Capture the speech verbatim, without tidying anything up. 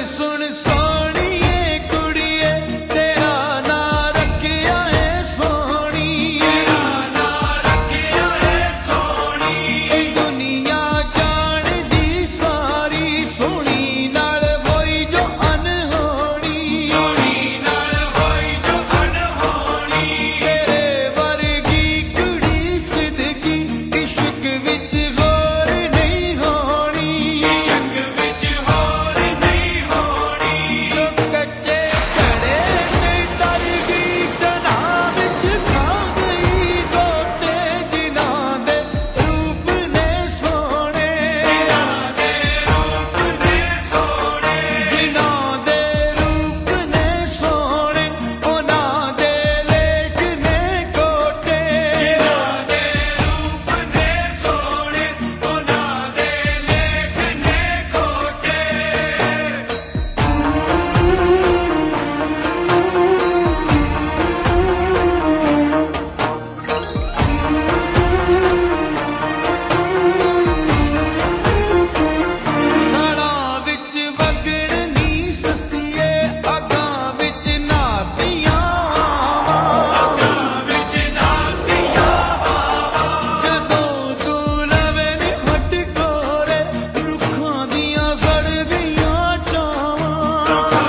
सुन सोहणीए कुड़िए तेरा नां रखिया है सोहणी, तेरा नां रखिया है सोहणी। ए दुनिया जानदी सारी सोहणी नाल होई जो अनहोनी, सोहणी नाल होई जो अनहोनी। तेरे वर्गी कुड़ी सिदकी इश्क विच होर नहीं होनी, इश्क विच होर नहीं होनी। जो कच्चे घड़े ते तर गई जना विच खा गई गोते जिन्हां दे रूप ने सोहणे, जिन्हां दे रूप ने सोहणे, जिन्हां दे रूप ने सोहणे। उन्हां दे लेख ने कोटे, जिन्हां दे रूप ने सोहणे, उन्हां दे लेख ने कोटे। ਥਾਲਾਂ ਵਿੱਚ ਵਗਣ ਨੀ ਸਸਤੀਏ ਅੱਗਾਂ ਵਿੱਚ ਨਾਤੀਆਂ ਅੱਗਾਂ ਵਿੱਚ ਨਾਤੀਆਂ ਜਦੋਂ ਤੂੰ ਲਵੇ ਨੀ ਹੱਟ ਕੋਰੇ ਰੁੱਖਾਂ ਦੀਆਂ ਸੜ ਗਈਆਂ ਚਾਵਾਂ,